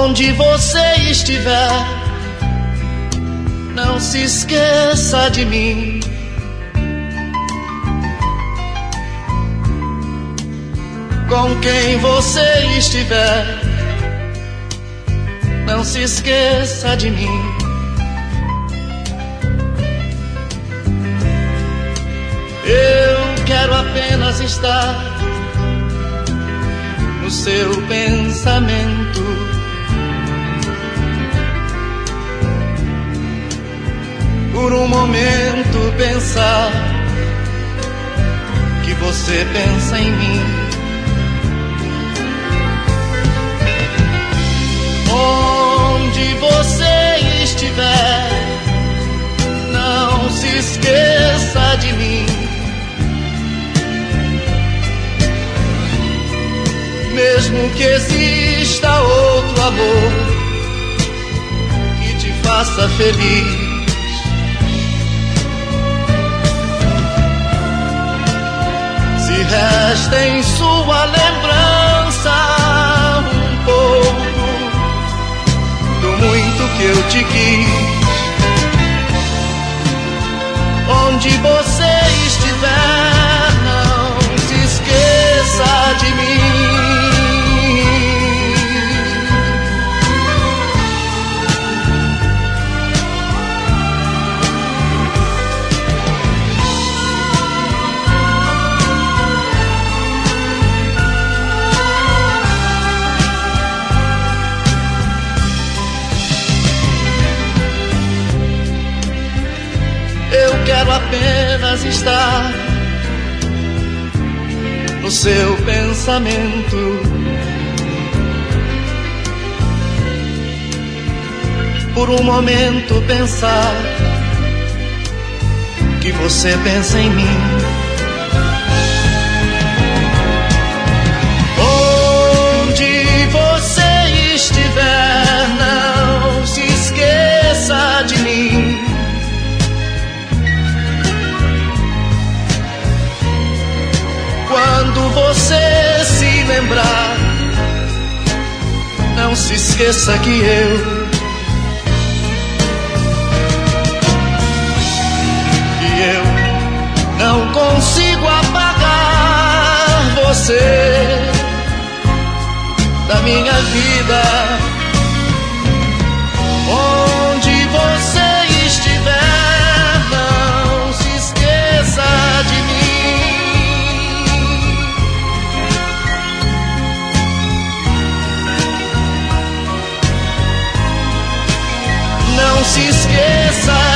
Onde você estiver, não se esqueça de mim. Com quem você estiver, não se esqueça de mim. Eu quero apenas estar no seu pensamento. Por um momento pensar que você pensa em mim. Onde você estiver, não se esqueça de mim. Mesmo que exista outro amor que te faça feliz, se resta em sua lembrança um pouco do muito que eu te quis. Onde você estiver, não se esqueça de mim. Eu quero apenas estar no seu pensamento. Por um momento pensar que você pensa em mim. Onde você estiver, não se esqueça de mim. Quando você se lembrar, não se esqueça que eu não consigo apagar você da minha vida. Onde você estiver, não se esqueça de mim. Não se esqueça